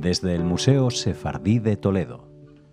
desde el Museo Sefardí de Toledo.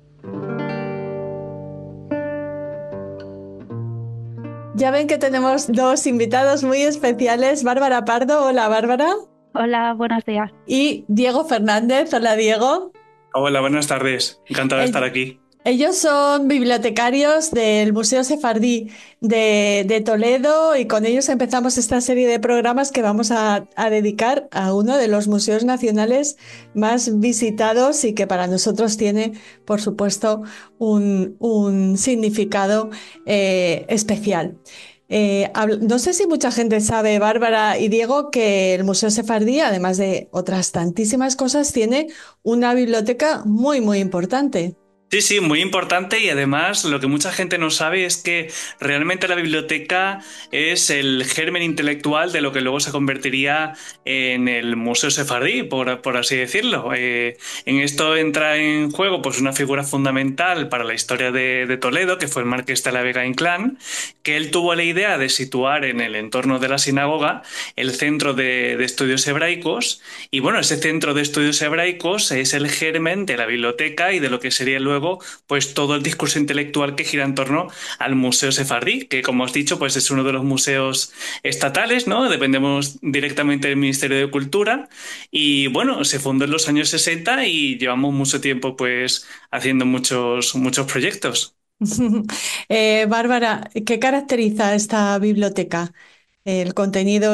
Ya ven que tenemos dos invitados muy especiales, Bárbara Pardo, hola Bárbara, Hola, buenos días. y Diego Fernández, hola Diego. Hola, buenas tardes. Encantado de estar El- aquí. Ellos son bibliotecarios del Museo Sefardí de Toledo y con ellos empezamos esta serie de programas que vamos a dedicar a uno de los museos nacionales más visitados y que para nosotros tiene, por supuesto, un significado especial. No sé si mucha gente sabe, Bárbara y Diego, que el Museo Sefardí, además de otras tantísimas cosas, tiene una biblioteca muy, muy importante. Sí, sí, muy importante y además lo que mucha gente no sabe es que realmente la biblioteca es el germen intelectual de lo que luego se convertiría en el Museo Sefardí, por así decirlo. En esto entra en juego pues una figura fundamental para la historia de Toledo, que fue el Marqués de la Vega Inclán, que él tuvo la idea de situar en el entorno de la sinagoga el centro de estudios hebraicos y bueno, ese centro de estudios hebraicos es el germen de la biblioteca y de lo que sería luego pues todo el discurso intelectual que gira en torno al Museo Sefardí, que como has dicho, pues es uno de los museos estatales, ¿no? Dependemos directamente del Ministerio de Cultura y bueno, se fundó en los años 60 y llevamos mucho tiempo pues haciendo muchos proyectos. Bárbara, ¿qué caracteriza esta biblioteca? El contenido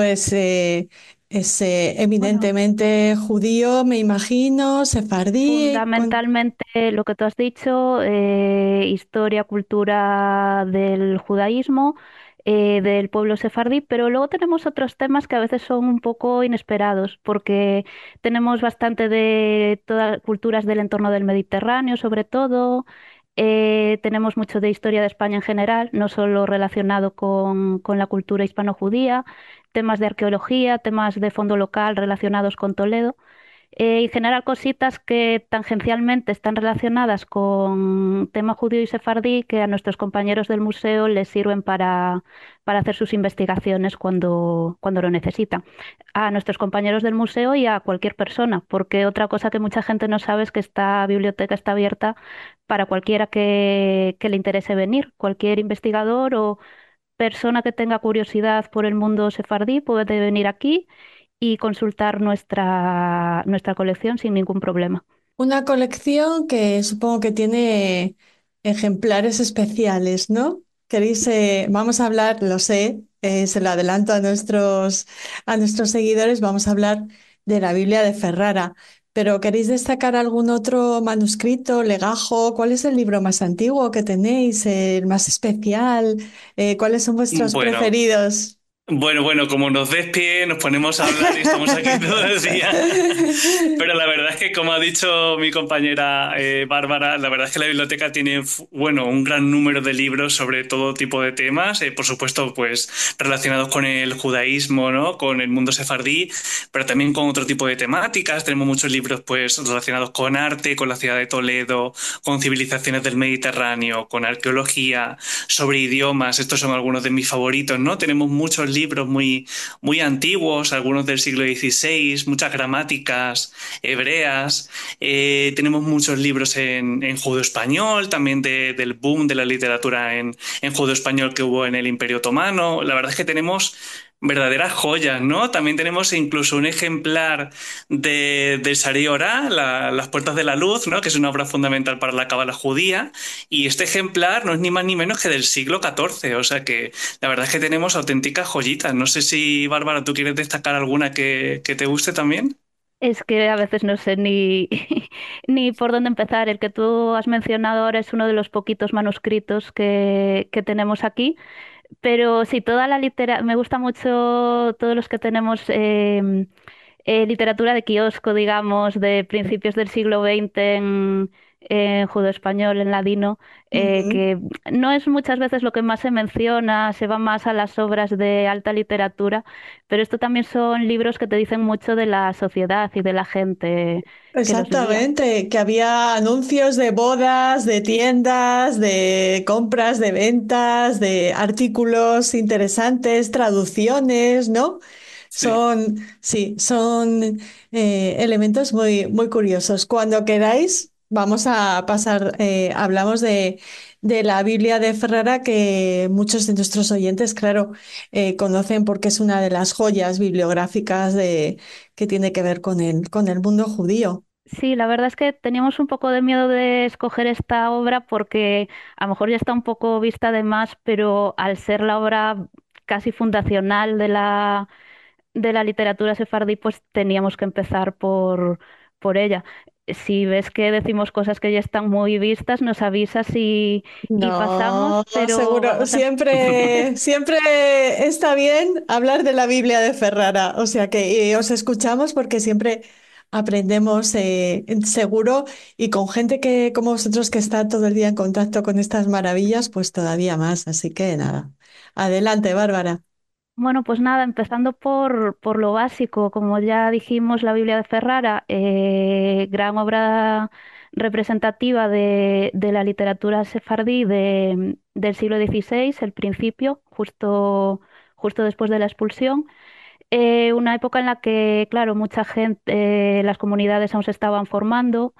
es Bueno, eminentemente judío, me imagino, sefardí. fundamentalmente lo que tú has dicho, historia, cultura del judaísmo, del pueblo sefardí, pero luego tenemos otros temas que a veces son un poco inesperados, porque tenemos bastante de todas culturas del entorno del Mediterráneo, sobre todo. Tenemos mucho de historia de España en general, no solo relacionado con la cultura hispano-judía, temas de arqueología, temas de fondo local relacionados con Toledo. En general cositas que tangencialmente están relacionadas con tema judío y sefardí que a nuestros compañeros del museo les sirven para hacer sus investigaciones cuando lo necesitan. A nuestros compañeros del museo y a cualquier persona, porque otra cosa que mucha gente no sabe es que esta biblioteca está abierta para cualquiera que le interese venir, cualquier investigador o persona que tenga curiosidad por el mundo sefardí puede venir aquí y consultar nuestra colección sin ningún problema. Una colección que supongo que tiene ejemplares especiales, ¿no? Queréis, vamos a hablar, lo sé, se lo adelanto a nuestros seguidores, vamos a hablar de la Biblia de Ferrara, pero ¿queréis destacar algún otro manuscrito, legajo? ¿Cuál es el libro más antiguo que tenéis, el más especial? ¿Cuáles son vuestros Bueno, preferidos? bueno, como nos des pie, nos ponemos a hablar y estamos aquí todo el día. Pero la verdad es que, como ha dicho mi compañera Bárbara, la verdad es que la biblioteca tiene, bueno, un gran número de libros sobre todo tipo de temas, por supuesto, pues relacionados con el judaísmo, ¿no? Con el mundo sefardí, pero también con otro tipo de temáticas. Tenemos muchos libros, pues, relacionados con arte, con la ciudad de Toledo, con civilizaciones del Mediterráneo, con arqueología, sobre idiomas. Estos son algunos de mis favoritos, ¿no? Tenemos muchos libros muy antiguos, algunos del siglo XVI, muchas gramáticas hebreas. Tenemos muchos libros en judeo-español, también del boom de la literatura en judeo-español que hubo en el Imperio Otomano. La verdad es que tenemos verdaderas joyas, ¿no? También tenemos incluso un ejemplar de Sari Orá, Las Puertas de la Luz, ¿no? Que es una obra fundamental para la cábala judía. Y este ejemplar no es ni más ni menos que del siglo XIV. O sea que la verdad es que tenemos auténticas joyitas. No sé si, Bárbara, tú quieres destacar alguna que te guste también. Es que a veces no sé ni, ni por dónde empezar. El que tú has mencionado ahora es uno de los poquitos manuscritos que tenemos aquí, pero sí, toda la literatura, me gusta mucho todos los que tenemos literatura de kiosco, digamos, de principios del siglo XX en judeoespañol, en ladino, Ujú. que no es muchas veces lo que más se menciona, se va más a las obras de alta literatura, pero esto también son libros que te dicen mucho de la sociedad y de la gente que los leía. Exactamente, que había anuncios de bodas, de tiendas, de compras, de ventas, de artículos interesantes, traducciones, ¿no? Sí. Sí, son elementos muy, muy curiosos. Cuando queráis, vamos a pasar, hablamos de la Biblia de Ferrara, que muchos de nuestros oyentes, claro, conocen porque es una de las joyas bibliográficas que tiene que ver con el mundo judío. Sí, la verdad es que teníamos un poco de miedo de escoger esta obra porque a lo mejor ya está un poco vista de más, pero al ser la obra casi fundacional de la literatura sefardí, pues teníamos que empezar por ella. Si ves que decimos cosas que ya están muy vistas, nos avisas y No, pasamos, pero seguro, vamos a... siempre, siempre está bien hablar de la Biblia de Ferrara, o sea que os escuchamos porque siempre aprendemos seguro y con gente que como vosotros que está todo el día en contacto con estas maravillas, pues todavía más, así que nada. Adelante, Bárbara. Bueno, pues nada, empezando por lo básico, como ya dijimos, la Biblia de Ferrara, gran obra representativa de la literatura sefardí del siglo XVI, el principio, justo después de la expulsión. Una época en la que, claro, mucha gente, las comunidades aún se estaban formando.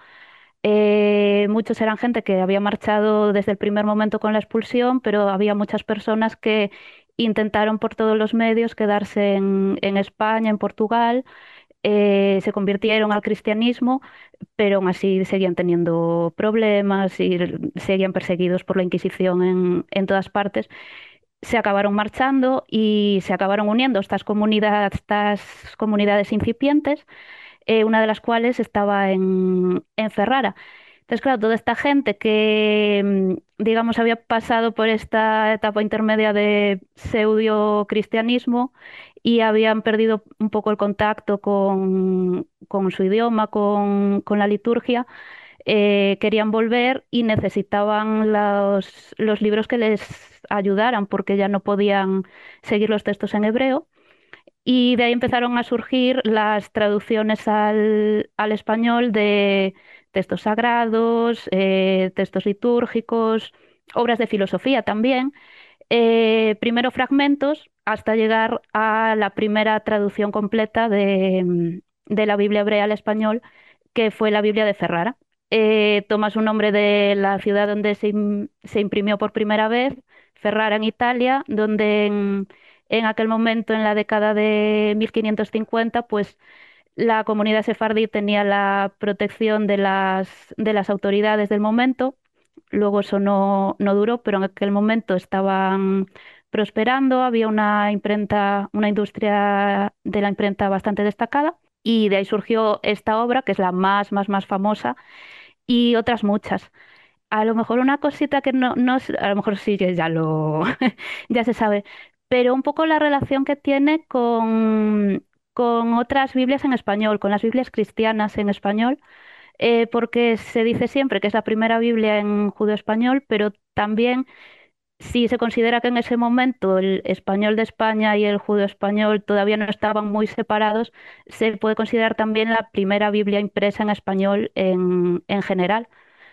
Muchos eran gente que había marchado desde el primer momento con la expulsión, pero había muchas personas que intentaron por todos los medios quedarse en España, en Portugal, se convirtieron al cristianismo, pero aún así seguían teniendo problemas y seguían perseguidos por la Inquisición en todas partes. Se acabaron marchando y se acabaron uniendo estas comunidades incipientes, una de las cuales estaba en Ferrara. Entonces, claro, toda esta gente que, digamos, había pasado por esta etapa intermedia de pseudo-cristianismo y habían perdido un poco el contacto con su idioma, con la liturgia, querían volver y necesitaban los libros que les ayudaran porque ya no podían seguir los textos en hebreo. Y de ahí empezaron a surgir las traducciones al español de textos sagrados, textos litúrgicos, obras de filosofía también. Primero fragmentos hasta llegar a la primera traducción completa de la Biblia hebrea al español, que fue la Biblia de Ferrara. Toma su nombre de la ciudad donde se imprimió por primera vez, Ferrara en Italia, donde en aquel momento, en la década de 1550, pues la comunidad sefardí tenía la protección de las autoridades del momento. Luego eso no duró, pero en aquel momento estaban prosperando, había una imprenta, una industria de la imprenta bastante destacada. Y de ahí surgió esta obra, que es la más famosa, y otras muchas. A lo mejor una cosita que a lo mejor sí que ya ya se sabe, pero un poco la relación que tiene con otras Biblias en español, con las Biblias cristianas en español, porque se dice siempre que es la primera Biblia en judeo-español, pero también si se considera que en ese momento el español de España y el judeo-español todavía no estaban muy separados, se puede considerar también la primera Biblia impresa en español en general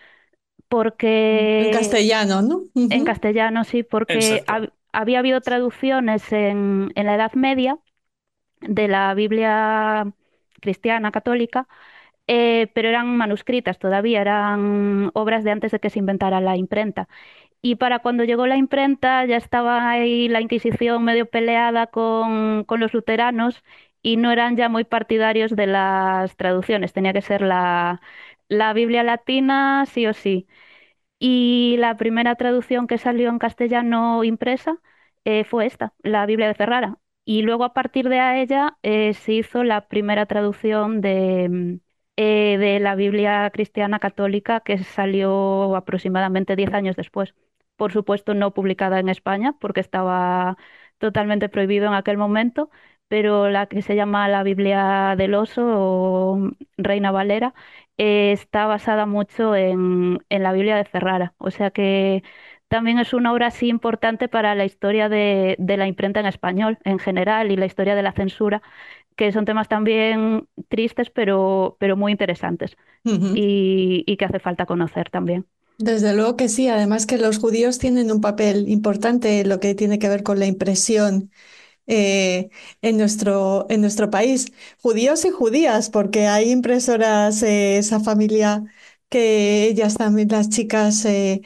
En porque castellano, ¿no? en Ujú. castellano sí, porque Exacto. había habido traducciones en la Edad Media de la Biblia cristiana católica, pero eran manuscritas todavía, eran obras de antes de que se inventara la imprenta. Y para cuando llegó la imprenta ya estaba ahí la Inquisición medio peleada con los luteranos y no eran ya muy partidarios de las traducciones, tenía que ser la Biblia latina sí o sí. Y la primera traducción que salió en castellano impresa fue esta, la Biblia de Ferrara. Y luego a partir de a ella se hizo la primera traducción de la Biblia cristiana católica que salió aproximadamente 10 años después. Por supuesto, no publicada en España porque estaba totalmente prohibido en aquel momento, pero la que se llama la Biblia del Oso o Reina Valera está basada mucho en la Biblia de Ferrara. O sea que también es una obra así importante para la historia de la imprenta en español en general y la historia de la censura, que son temas también tristes, pero muy interesantes Ujú. y que hace falta conocer también. Desde luego que sí, además que los judíos tienen un papel importante en lo que tiene que ver con la impresión eh, en nuestro país. Judíos y judías, porque hay impresoras, esa familia que ellas también, las chicas,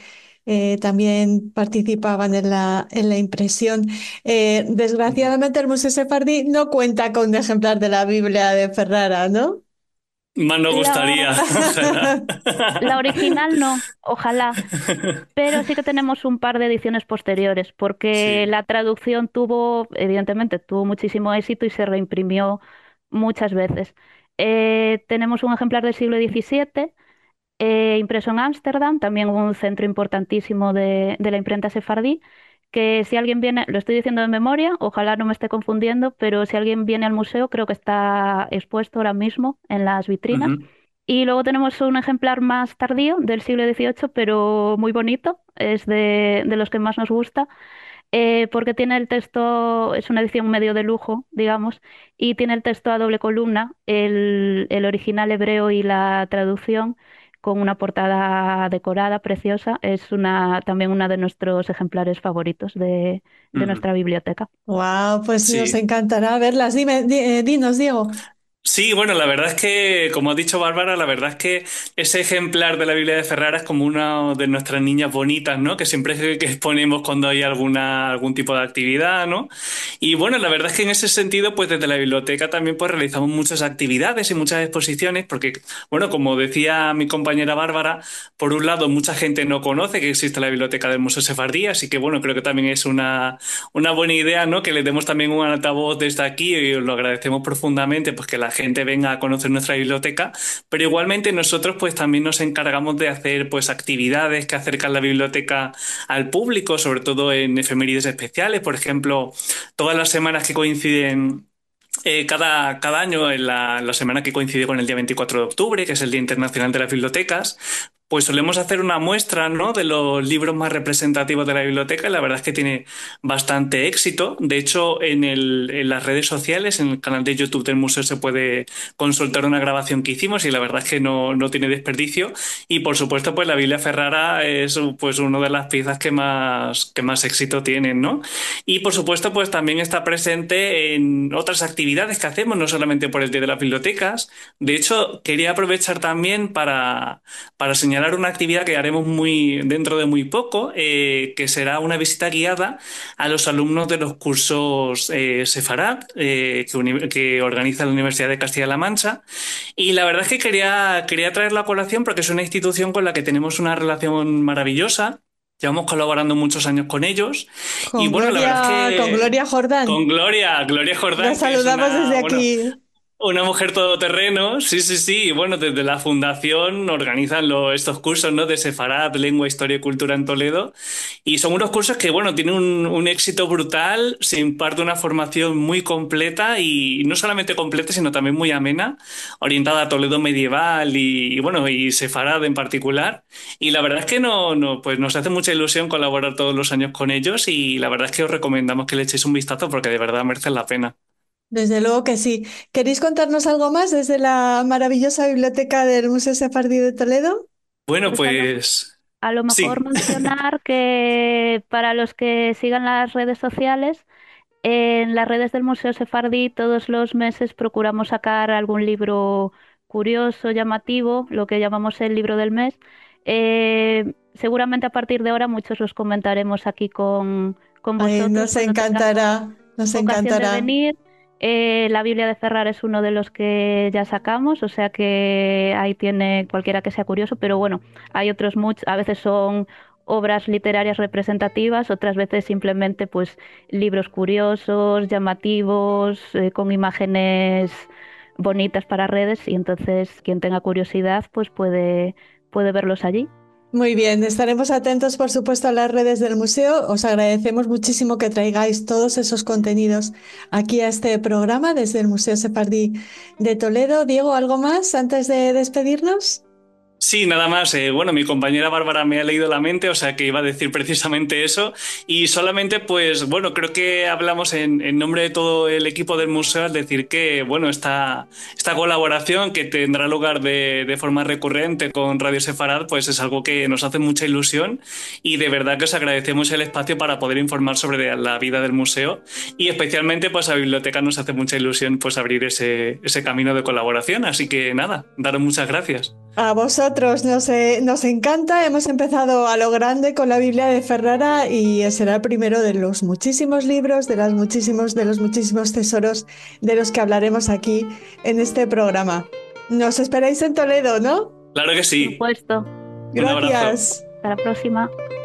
también participaban en la impresión. Desgraciadamente el Museo Sefardí no cuenta con un ejemplar de la Biblia de Ferrara, ¿no? Más nos La, gustaría, ojalá. la original no, ojalá. Pero sí que tenemos un par de ediciones posteriores, porque Sí. la traducción evidentemente, tuvo muchísimo éxito y se reimprimió muchas veces. Tenemos un ejemplar del siglo XVII, impreso en Ámsterdam, también un centro importantísimo de la imprenta sefardí, que si alguien viene, lo estoy diciendo de memoria, ojalá no me esté confundiendo, pero si alguien viene al museo, creo que está expuesto ahora mismo en las vitrinas. Ujú, Y luego tenemos un ejemplar más tardío del siglo XVIII, pero muy bonito, es de los que más nos gusta, porque tiene el texto, es una edición medio de lujo, digamos, y tiene el texto a doble columna, el original hebreo y la traducción, con una portada decorada preciosa. Es también uno de nuestros ejemplares favoritos de ujú. nuestra biblioteca. Wow, pues nos Sí. encantará verlas. Dime, dinos, Diego. Sí, bueno, la verdad es que, como ha dicho Bárbara, la verdad es que ese ejemplar de la Biblia de Ferrara es como una de nuestras niñas bonitas, ¿no? Que siempre que exponemos cuando hay algún tipo de actividad, ¿no? Y bueno, la verdad es que en ese sentido, pues desde la biblioteca también pues realizamos muchas actividades y muchas exposiciones, porque, bueno, como decía mi compañera Bárbara, por un lado mucha gente no conoce que existe la biblioteca del Museo Sefardí, así que bueno, creo que también es una buena idea, ¿no? Que le demos también un altavoz desde aquí y os lo agradecemos profundamente, pues que la gente venga a conocer nuestra biblioteca, pero igualmente nosotros pues también nos encargamos de hacer pues actividades que acercan la biblioteca al público, sobre todo en efemérides especiales, por ejemplo, todas las semanas que coinciden cada año, en la semana que coincide con el día 24 de octubre, que es el Día Internacional de las Bibliotecas, pues solemos hacer una muestra, ¿no? De los libros más representativos de la biblioteca y la verdad es que tiene bastante éxito. De hecho, en las redes sociales, en el canal de YouTube del museo se puede consultar una grabación que hicimos y la verdad es que no tiene desperdicio. Y por supuesto, pues la Biblia Ferrara es pues una de las piezas que más éxito tienen, ¿no? Y por supuesto, pues también está presente en otras actividades que hacemos, no solamente por el Día de las Bibliotecas. De hecho, quería aprovechar también para señalar una actividad que haremos dentro de muy poco, que será una visita guiada a los alumnos de los cursos Sefarad, que organiza la Universidad de Castilla-La Mancha. Y la verdad es que quería traerla a colación porque es una institución con la que tenemos una relación maravillosa. Llevamos colaborando muchos años con ellos y bueno, la verdad es Con que Gloria con Jordán. Gloria La Jordán, que es saludamos desde bueno, aquí. una mujer todoterreno, sí, sí, sí. Y bueno, desde la fundación organizan estos cursos, ¿no? De Sefarad, Lengua, Historia y Cultura en Toledo. Y son unos cursos que, bueno, tienen un éxito brutal, se imparte una formación muy completa y no solamente completa, sino también muy amena, orientada a Toledo medieval bueno, y Sefarad en particular. Y la verdad es que pues nos hace mucha ilusión colaborar todos los años con ellos y la verdad es que os recomendamos que le echéis un vistazo porque de verdad merecen la pena. Desde luego que sí. ¿Queréis contarnos algo más desde la maravillosa biblioteca del Museo Sefardí de Toledo? Bueno, Pues pues a lo mejor sí. mencionar que para los que sigan las redes sociales, en las redes del Museo Sefardí todos los meses procuramos sacar algún libro curioso, llamativo, lo que llamamos el libro del mes. Seguramente a partir de ahora muchos los comentaremos aquí con Ay, vosotros nos cuando tengamos encantará, nos ocasión de encantará. venir. La Biblia de Ferrar es uno de los que ya sacamos, o sea que ahí tiene cualquiera que sea curioso, pero bueno, hay otros muchos, a veces son obras literarias representativas, otras veces simplemente pues libros curiosos, llamativos, con imágenes bonitas para redes, y entonces quien tenga curiosidad pues puede verlos allí. Muy bien, estaremos atentos, por supuesto, a las redes del museo. Os agradecemos muchísimo que traigáis todos esos contenidos aquí a este programa desde el Museo Sefardí de Toledo. Diego, ¿algo más antes de despedirnos? Sí, nada más. Bueno, mi compañera Bárbara me ha leído la mente, o sea que iba a decir precisamente eso. Y solamente, pues, bueno, creo que hablamos en nombre de todo el equipo del museo al decir que, bueno, esta colaboración que tendrá lugar de forma recurrente con Radio Sefarad, pues es algo que nos hace mucha ilusión y de verdad que os agradecemos el espacio para poder informar sobre la vida del museo y especialmente, pues, a la biblioteca nos hace mucha ilusión, pues, abrir ese camino de colaboración. Así que nada, daros muchas gracias. A vosotros nos encanta. Hemos empezado a lo grande con la Biblia de Ferrara y será el primero de los muchísimos libros, de los muchísimos tesoros de los que hablaremos aquí en este programa. Nos esperáis en Toledo, ¿no? Claro que Por sí. supuesto. Un abrazo. Gracias. Hasta la próxima.